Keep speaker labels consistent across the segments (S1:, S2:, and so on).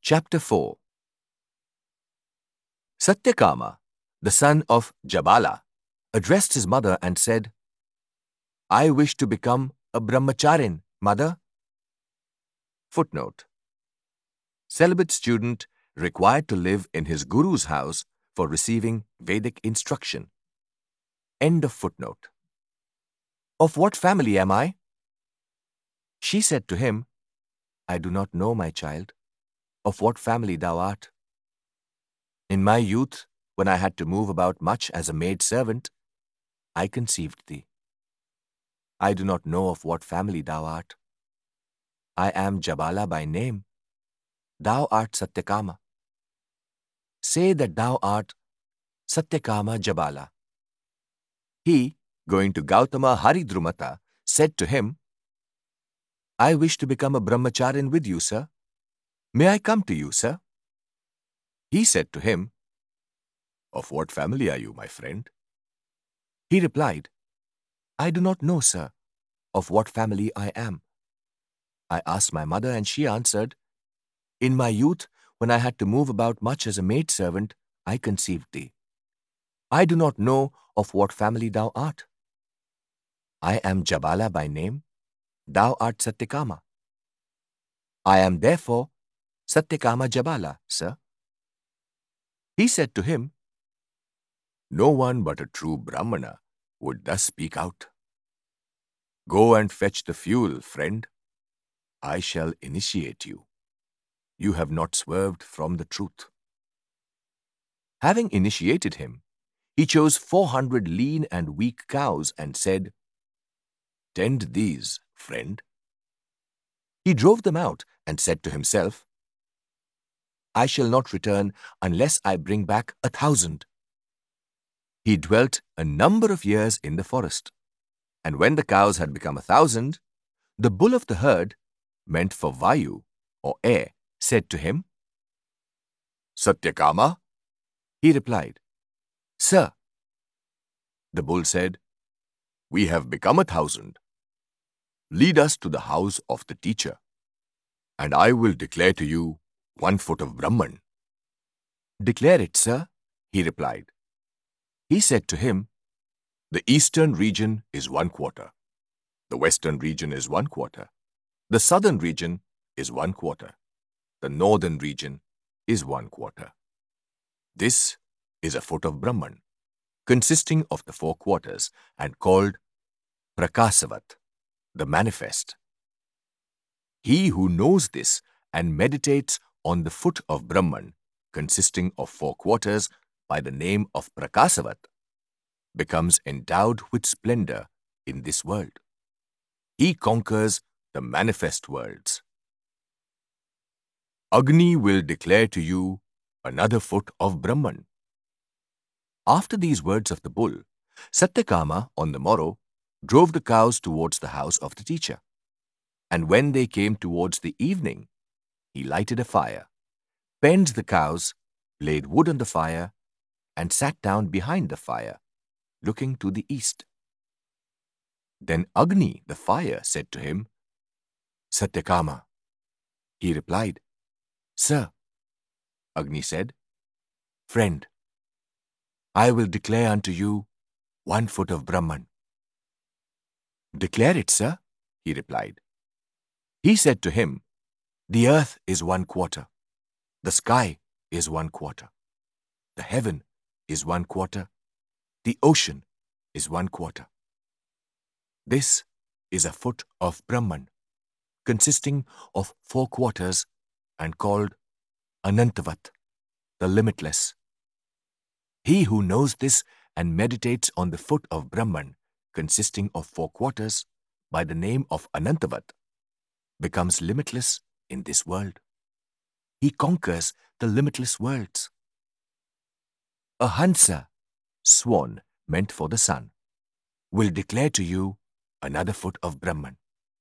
S1: Chapter 4. Satyakama, the son of Jabala, addressed his mother and said, I wish to become a brahmacharin, mother. Footnote. Celibate student required to live in his guru's house for receiving Vedic instruction. End of footnote. Of what family am I? She said to him, I do not know, my child, of what family thou art. In my youth, when I had to move about much as a maid-servant, I conceived thee. I do not know of what family thou art. I am Jabala by name. Thou art Satyakama. Say that thou art Satyakama Jabala. He, going to Gautama Haridrumata, said to him, I wish to become a brahmacharin with you, sir. May I come to you, sir? He said to him, Of what family are you, my friend? He replied, I do not know, sir, of what family I am. I asked my mother, and she answered, In my youth, when I had to move about much as a maid-servant, I conceived thee. I do not know of what family thou art. I am Jabala by name. Thou art Satyakama. I am therefore Satyakama Jabala, sir. He said to him, No one but a true Brahmana would thus speak out. Go and fetch the fuel, friend. I shall initiate you. You have not swerved from the truth. Having initiated him, he chose 400 lean and weak cows and said, Tend these, friend. He drove them out and said to himself, I shall not return unless I bring back 1,000. He dwelt a number of years in the forest, and when the cows had become 1,000, the bull of the herd, meant for Vayu, or air, said to him, Satyakama? He replied, Sir. The bull said, We have become 1,000. Lead us to the house of the teacher, and I will declare to you 1 foot of Brahman. Declare it, sir, he replied. He said to him, The eastern region is 1 quarter. The western region is 1 quarter. The southern region is 1 quarter. The northern region is 1 quarter. This is a foot of Brahman, consisting of the 4 quarters and called Prakasavat, the manifest. He who knows this and meditates on the foot of Brahman, consisting of 4 quarters, by the name of Prakasavat, becomes endowed with splendor in this world. He conquers the manifest worlds. Agni will declare to you another foot of Brahman. After these words of the bull, Satyakama, on the morrow, drove the cows towards the house of the teacher. And when they came towards the evening, he lighted a fire, penned the cows, laid wood on the fire, and sat down behind the fire, looking to the east. Then Agni, the fire, said to him, Satyakama. He replied, Sir. Agni said, Friend, I will declare unto you 1 foot of Brahman. Declare it, sir, he replied. He said to him, The earth is 1 quarter. The sky is 1 quarter. The heaven is 1 quarter. The ocean is 1 quarter. This is a foot of Brahman, consisting of 4 quarters and called Anantavat, the limitless. He who knows this and meditates on the foot of Brahman, consisting of 4 quarters, by the name of Anantavat, becomes limitless in this world. He conquers the limitless worlds. A Hansa, swan meant for the sun, will declare to you another foot of Brahman.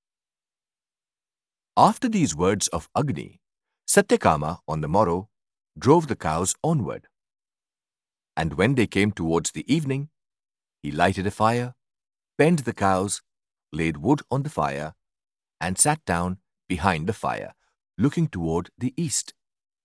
S1: After these words of Agni, Satyakama, on the morrow, drove the cows onward. And when they came towards the evening, he lighted a fire, penned the cows, laid wood on the fire, and sat down behind the fire, looking toward the east.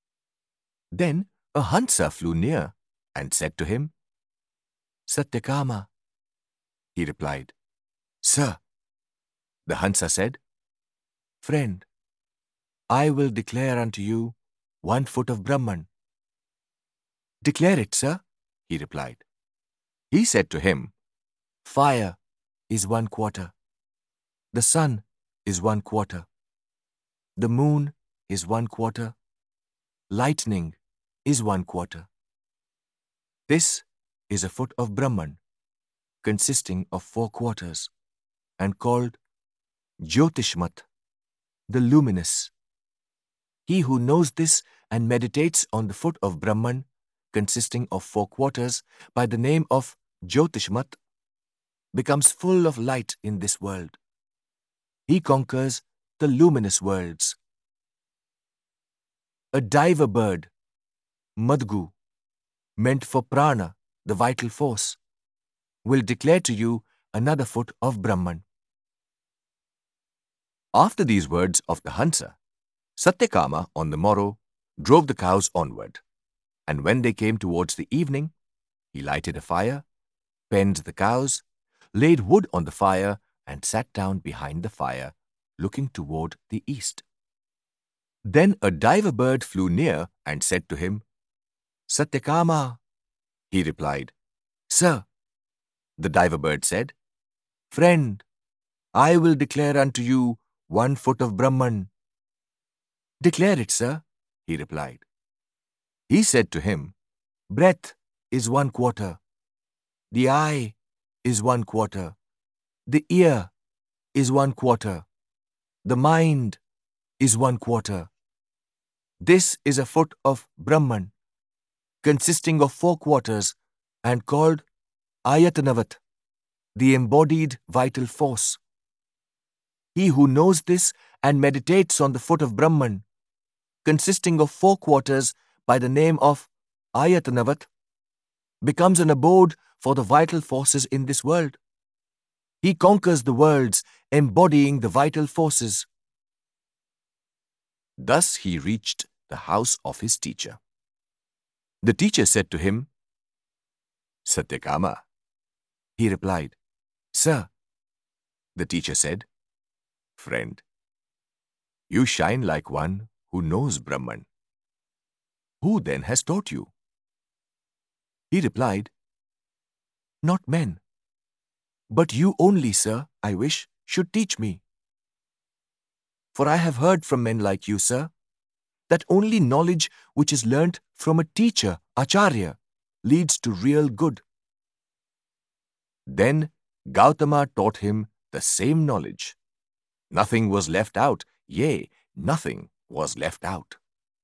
S1: Then a Hansa flew near and said to him, Satyakama. He replied, Sir. The Hansa said, Friend, I will declare unto you 1 foot of Brahman. Declare it, sir, he replied. He said to him, Fire is 1/4. The sun is 1/4. The moon is 1/4. Lightning is 1/4. This is a foot of Brahman, consisting of 4 quarters, and called Jyotishmat, the luminous. He who knows this and meditates on the foot of Brahman, consisting of 4 quarters, by the name of Jyotishmat, becomes full of light in this world. He conquers the luminous worlds. A diver bird, Madgu, meant for prana, the vital force, will declare to you another foot of Brahman. After these words of the Hansa, Satyakama on the morrow drove the cows onward, and when they came towards the evening, he lighted a fire, penned the cows, laid wood on the fire, and sat down behind the fire, looking toward the east. Then a diver bird flew near and said to him, Satyakama. He replied, Sir. The diver bird said, Friend, I will declare unto you 1 foot of Brahman. Declare it, sir, he replied. He said to him, Breath is 1/4. The eye is 1/4. The ear is 1/4. The mind is 1/4. This is a foot of Brahman, consisting of 4 quarters, and called Ayatanavat, the embodied vital force. He who knows this and meditates on the foot of Brahman, consisting of 4 quarters, by the name of Ayatanavat, becomes an abode for the vital forces in this world. He conquers the worlds, embodying the vital forces. Thus he reached the house of his teacher. The teacher said to him, Satyakama. He replied, Sir. The teacher said, Friend, you shine like one who knows Brahman. Who then has taught you? He replied, Not men, but you only, sir, I wish, should teach me. For I have heard from men like you, sir, that only knowledge which is learnt from a teacher, Acharya, leads to real good. Then Gautama taught him the same knowledge. Nothing was left out, yea, nothing was left out.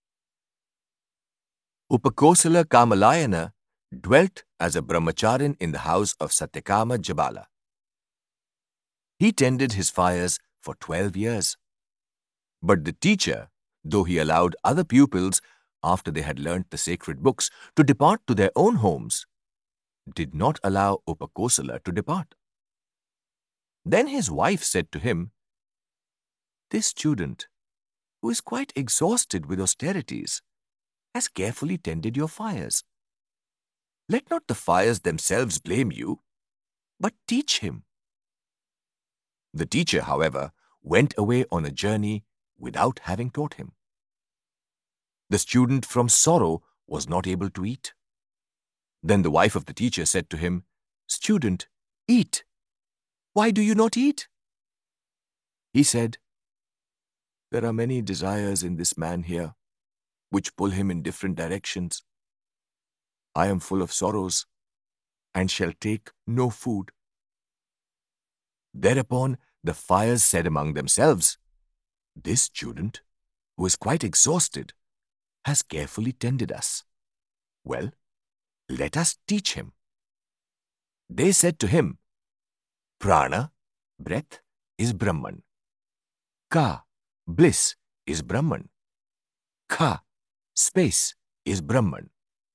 S1: Upakosala Kamalayana dwelt as a brahmacharin in the house of Satyakama Jabala. He tended his fires for 12 years. But the teacher, though he allowed other pupils, after they had learnt the sacred books, to depart to their own homes, did not allow Upakosala to depart. Then his wife said to him, This student, who is quite exhausted with austerities, has carefully tended your fires. Let not the fires themselves blame you, but teach him. The teacher, however, went away on a journey without having taught him. The student from sorrow was not able to eat. Then the wife of the teacher said to him, Student, eat. Why do you not eat? He said, There are many desires in this man here, which pull him in different directions. I am full of sorrows, and shall take no food. Thereupon the fires said among themselves, This student, who is quite exhausted, has carefully tended us. Well, let us teach him. They said to him, Prana, breath, is Brahman. Ka, bliss, is Brahman. Kha, space, is Brahman.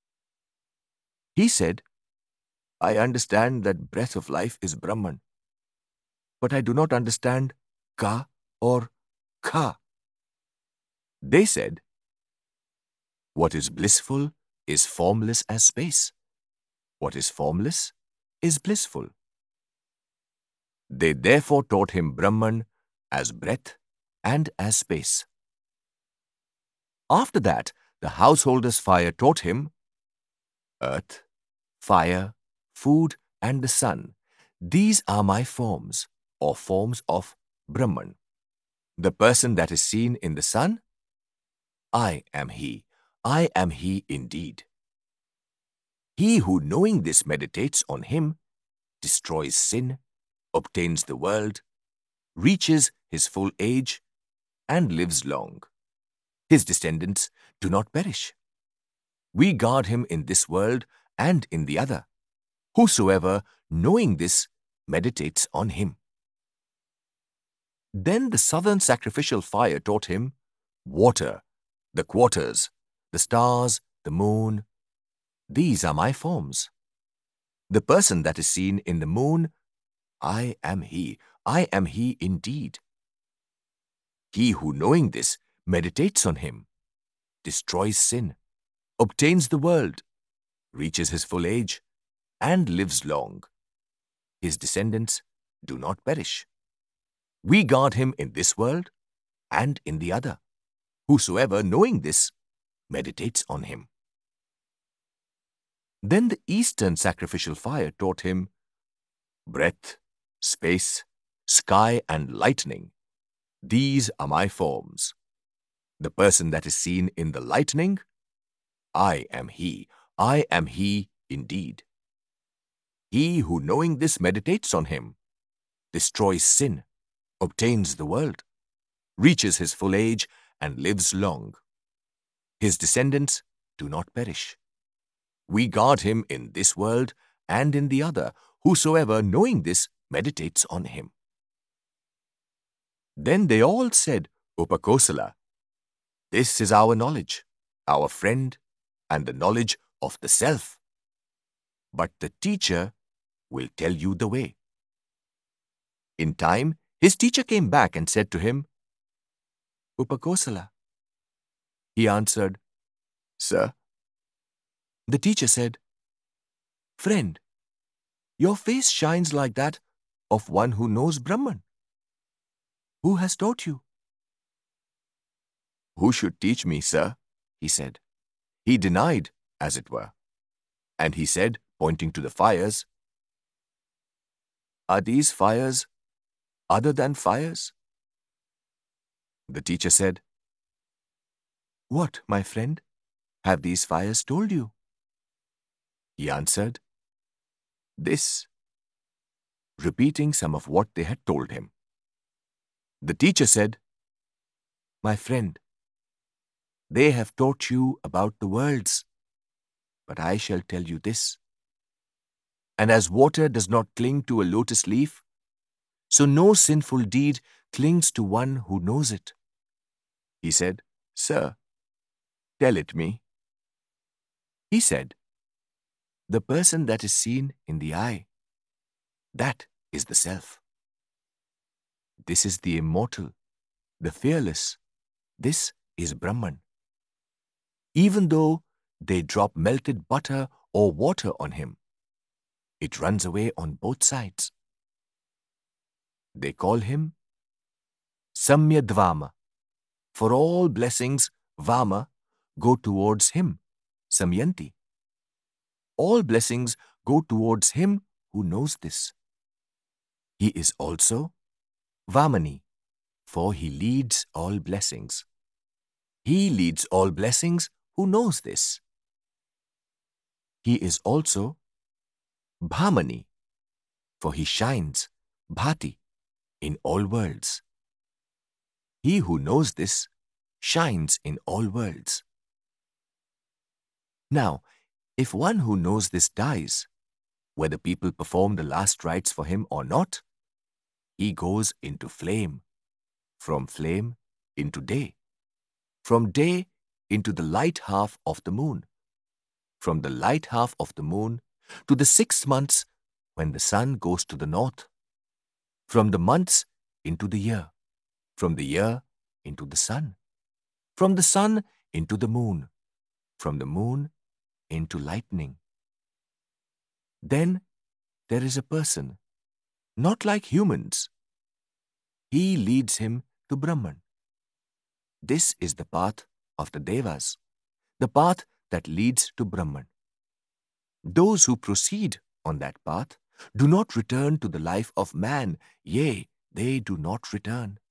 S1: He said, I understand that breath of life is Brahman, but I do not understand Ka or Kha. They said, What is blissful is formless as space. What is formless is blissful. They therefore taught him Brahman as breath and as space. After that, the householder's fire taught him earth, fire, food, and the sun. These are my forms, or forms of Brahman. The person that is seen in the sun, I am he. I am he indeed. He who knowing this meditates on him, destroys sin, obtains the world, reaches his full age, and lives long. His descendants do not perish. We guard him in this world and in the other. Whosoever, knowing this, meditates on him. Then the southern sacrificial fire taught him water, the quarters, the stars, the moon. These are my forms. The person that is seen in the moon, I am he. I am he indeed. He who knowing this meditates on him, destroys sin, obtains the world, reaches his full age, and lives long. His descendants do not perish. We guard him in this world and in the other. Whosoever, knowing this, meditates on him. Then the eastern sacrificial fire taught him breath, space, sky, and lightning. These are my forms. The person that is seen in the lightning, I am he. I am he indeed. He who knowing this meditates on him, destroys sin, obtains the world, reaches his full age, and lives long. His descendants do not perish. We guard him in this world and in the other. Whosoever, knowing this, meditates on him. Then they all said, Upakosala, this is our knowledge, our friend, and the knowledge of the self. But the teacher will tell you the way. In time, his teacher came back and said to him, Upakosala. He answered, Sir. The teacher said, Friend, your face shines like that of one who knows Brahman. Who has taught you? Who should teach me, sir? He said. He denied, as it were. And he said, pointing to the fires, Are these fires other than fires? The teacher said, What, my friend, have these fires told you? He answered, This, repeating some of what they had told him. The teacher said, My friend, they have taught you about the worlds, but I shall tell you this. And as water does not cling to a lotus leaf, so no sinful deed clings to one who knows it. He said, Sir, tell it me. He said, The person that is seen in the eye, that is the self. This is the immortal, the fearless. This is Brahman. Even though they drop melted butter or water on him, it runs away on both sides. They call him Samyadvama. For all blessings, Vama, go towards him, Samyanti. All blessings go towards him who knows this. He is also Vamani, for he leads all blessings. He leads all blessings who knows this. He is also Bhamani, for he shines, Bhati, in all worlds. He who knows this shines in all worlds. Now, if one who knows this dies, whether people perform the last rites for him or not, he goes into flame, from flame into day, from day into the light half of the moon, from the light half of the moon to the 6 months when the sun goes to the north, from the months into the year, from the year into the sun, from the sun into the moon, from the moon into lightning. Then there is a person, not like humans. He leads him to Brahman. This is the path of the Devas, the path that leads to Brahman. Those who proceed on that path do not return to the life of man, yea, they do not return.